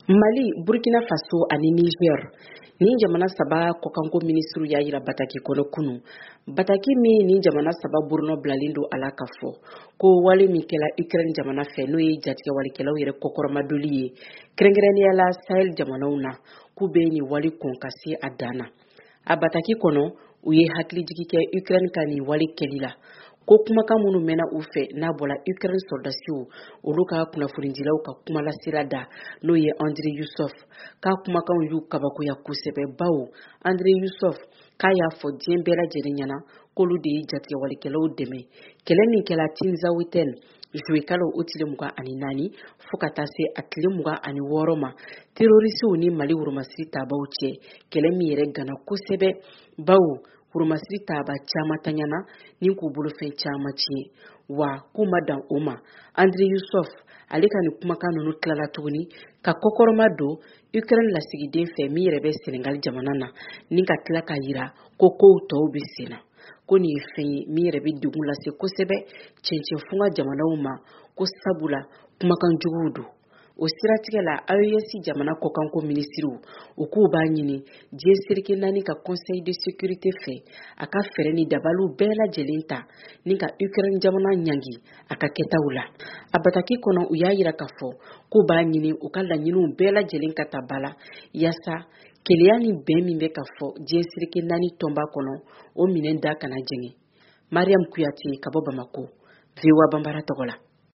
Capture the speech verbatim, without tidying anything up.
Mali, Burkina Faso ani Niger ni jamana saba kɔkanko ministru y'a yira Bataki kɔnɔ kunu. Bataki min ni jamana saba burunɔ bilalen don a la ka fɔ ko wale min kɛla Ukraine jamana fɛ n'o ye jatigɛ walikɛlaw yɛrɛ kɔkɔrɔmadoli ye kɛrɛnkɛrɛnnenya la Sahel jamanaw na k'u bɛ nin wale kɔn ka se a dan na. A Bataki kɔnɔ u ye hakilijigi kɛ Ukraine ka nin wale kɛli la. Ko kumakan minnu mɛnna u fɛ n'a bɔla Ukraine soldasiw olu ka kunnafonidilaw ka kumalasira da n'o ye André Youssef k'a kumakan y'u kabakoya kosɛbɛ bawo André Youssef k'a y'a fɔ diɲɛ bɛɛ lajɛlen ɲɛna k'olu de ye jatigɛwalikɛlaw dɛmɛ kɛlɛ min kɛla Tinzawuten juwe kalo o tile mugan ani naani fo ka taa se a tile mugan ani wɔɔrɔ ma terrorisiw ni Mali woromasiri taabaw cɛ kɛlɛ min yɛrɛ gana kosɛbɛ bawo woromasiri taaba caman tanyana ni k'u bolofɛn caman tiɲɛ wa k'u ma dan o ma André Youssef ale ka nin kumakan ninnu tilala tuguni ka kɔkɔrɔma don Ukraine lasigiden fɛ min yɛrɛ bɛ Senegal jamana na ni ka tila ka yira ko kow tɔw bɛ sen na ko nin ye fɛn ye min yɛrɛ bɛ degun lase kosɛbɛ cɛncɛnfunga jamanaw ma ko sabula kumakan juguw don. O siratigɛ la A E S jamana kɔkanko ministru u k'u b'a ɲini diɲɛ serike naani ka Conseil de sécurité fɛ a ka fɛɛrɛ ni dabaliw bɛɛ lajɛlen ta ni ka Ukraine jamana ɲangi a ka kɛtaw la. A Bataki kɔnɔ u y'a yira k'a fɔ k'u b'a ɲini u ka laɲiniw bɛɛ lajɛlen ka ta ba la yaasa keleya ni bɛn min bɛ ka fɔ diɲɛ serike naani tɔnba kɔnɔ o minɛn da kana jɛngɛ. Mariam Kuyate ka bɔ Bamako, V O A Bambara tɔgɔ la.